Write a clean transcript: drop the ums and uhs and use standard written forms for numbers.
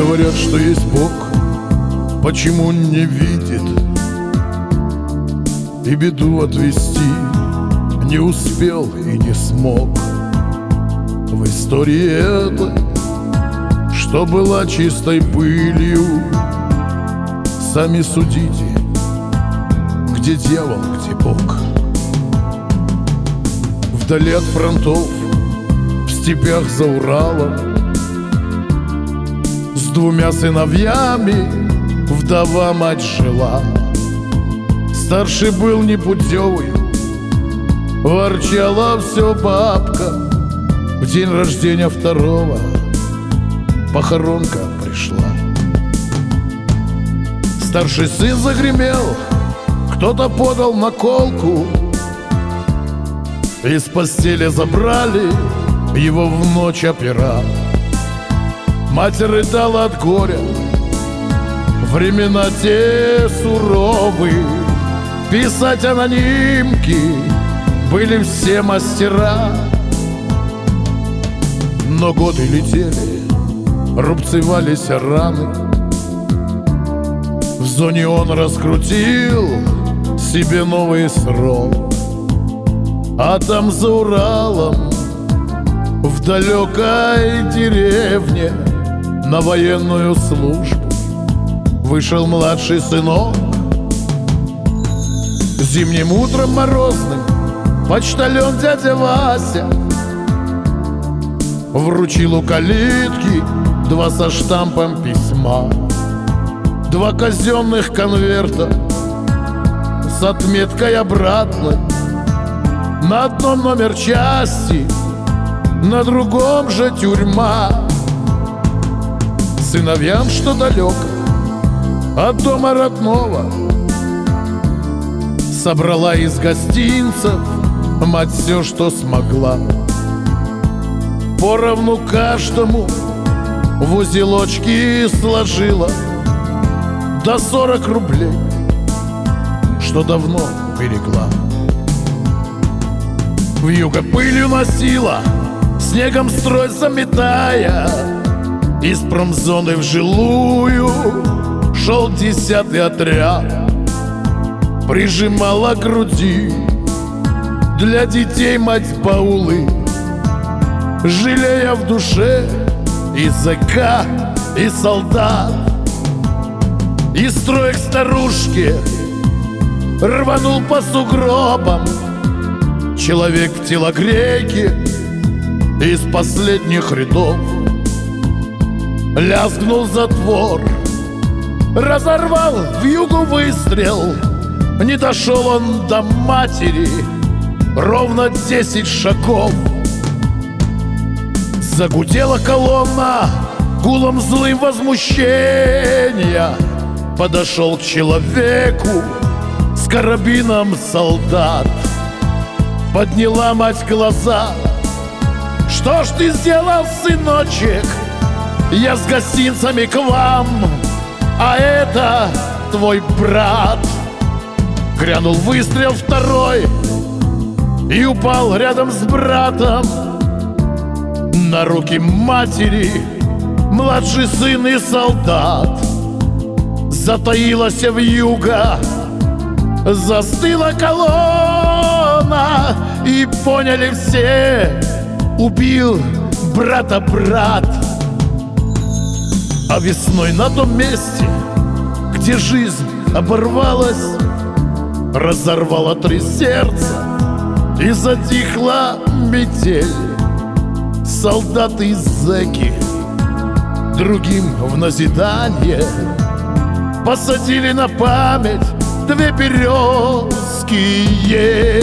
Говорят, что есть Бог, почему не видит и беду отвести не успел и не смог. В истории этой, что была чистой пылью, сами судите, где дьявол, где Бог. Вдали от фронтов, в степях за Уралом, с двумя сыновьями вдова мать жила. Старший был непутевый, ворчала все бабка. В день рождения второго похоронка пришла. Старший сын загремел, кто-то подал наколку, из постели забрали его в ночь опера. Мать рыдала от горя, времена те суровые, писать анонимки были все мастера. Но годы летели, рубцевались раны. В зоне он раскрутил себе новый срок, а там за Уралом, в далекой деревне, на военную службу вышел младший сынок. Зимним утром морозным почтальон дядя Вася вручил у калитки два со штампом письма, два казенных конверта с отметкой обратной. На одном номер части, на другом же тюрьма. Сыновьям, что далеко от дома родного, собрала из гостинцев мать все, что смогла. Поровну каждому в узелочки сложила до 40 рублей, что давно берегла. Вьюга пылью носила, снегом строй заметая, из промзоны в жилую шел 10-й отряд. Прижимала к груди для детей мать баулы, жалея в душе и зэка, и солдат. Из строя к старушке рванул по сугробам человек в телогрейке из последних рядов. Лязгнул затвор, разорвал вьюгу выстрел. Не дошел он до матери ровно 10 шагов. Загудела колонна гулом злым возмущения. Подошел к человеку с карабином солдат. Подняла мать глаза: что ж ты сделал, сыночек? Я с гостинцами к вам, а это твой брат. Грянул выстрел второй, и упал рядом с братом на руки матери младший сын и солдат. Затаилась вьюга, застыла колонна, и поняли все: убил брата брат. А весной на том месте, где жизнь оборвалась, разорвала 3 сердца и затихла метель. Солдаты и зэки другим в назидание посадили на память 2 березки ель.